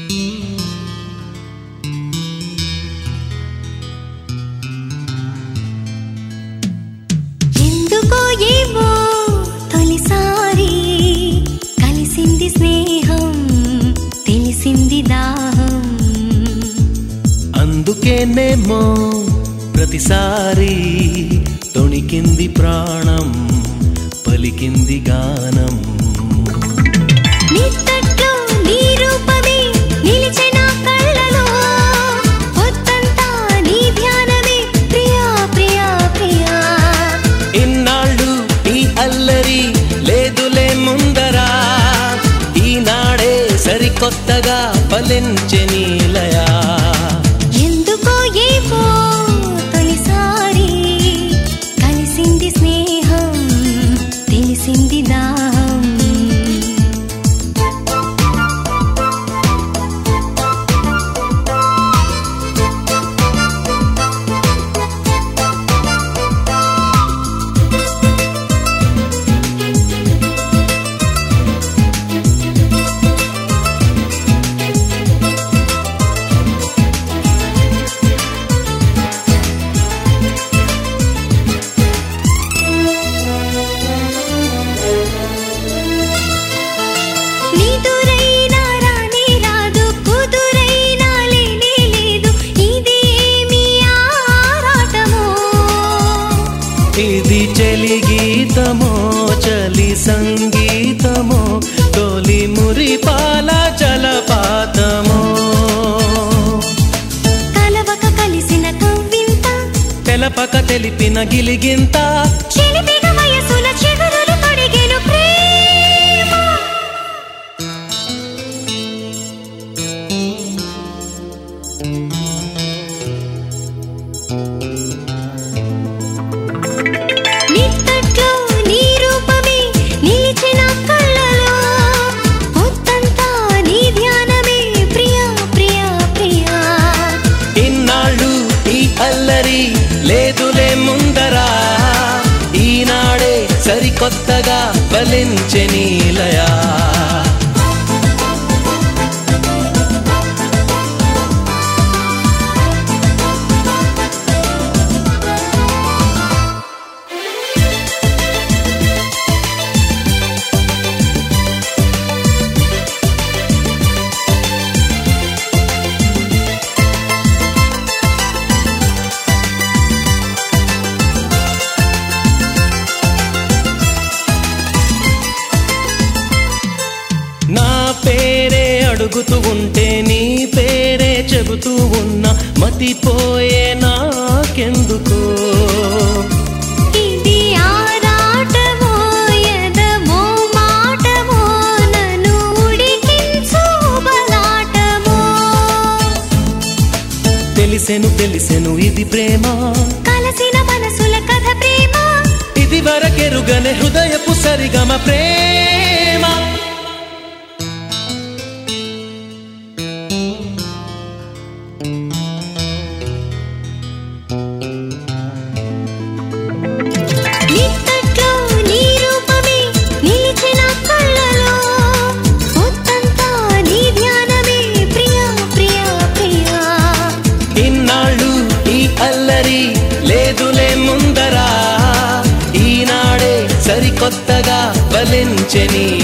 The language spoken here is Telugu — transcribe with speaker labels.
Speaker 1: ఎందుకో ఏమో తొలిసారి కలిసింది స్నేహం, తెలిసింది దాహం.
Speaker 2: అందుకేనేమో ప్రతిసారి తొణికింది ప్రాణం, పలికింది గానం.
Speaker 1: నీ తట్లో నీ రూపమే నిలిచే నా కళ్ళలో, పొద్దంతా నీ ధ్యానమే ప్రియా ప్రియా ప్రియా.
Speaker 2: ఇన్నాళ్ళు ఈ అల్లరి లేదులే ముందరా, ఈనాడే సరికొత్తగా ఫలించే నీలయా.
Speaker 1: ఎందుకో ఏమో తొలిసారి కలిసింది స్నేహం, తెలిసింది దాహం. నీదురైనా రానే రాదు, కుదురైనా లేనే లేదు, ఇదేమి ఆరాటమో.
Speaker 2: ఇది చలి గీతమో చలి సంగీతమో, తొలి మురిపాల జలపాతమో.
Speaker 1: కలవక కలిసిన కవ్వింత,
Speaker 2: తెలపక తెలిపిన గిలిగింత,
Speaker 1: చిలిపిన వయసుల చిగురులు తొడిగెను ప్రేమ. నీ తట్లో నీ రూపమే నిలిచిన కళ్ళలో, పొద్దంతా నీ ధ్యానమే ప్రియా ప్రియా ప్రియా.
Speaker 2: ఇన్నాళ్ళు ఈ అల్లరి లేదులే ముందరా, ఈనాడే సరికొత్తగా ఫలించే నీలయా. నా పేరే అడుగుతూ ఉంటే నీ పేరే చెబుతూ ఉన్నా, మతిపోయే నాకెందుకో.
Speaker 1: ఇది ఆరాటమో ఎదమో మాటమో, నన్ను ఉడికించు బలాటమో.
Speaker 2: తెలిసెను తెలిసెను ఇది ప్రేమ,
Speaker 1: కలసిన మనసుల కథ ప్రేమ.
Speaker 2: ఇది వరకెరుగనే హృదయపు సరిగమ ప్రేమ.
Speaker 1: నీ తట్లో నీ రూపమే నిలిచిన కళ్ళలో, పొద్దంతా నీ ధ్యానమే ప్రియా ప్రియా ప్రియా.
Speaker 2: ఇన్నాళ్ళు ఈ అల్లరి లేదులే ముందరా, ఈనాడే సరికొత్తగా ఫలించే నీ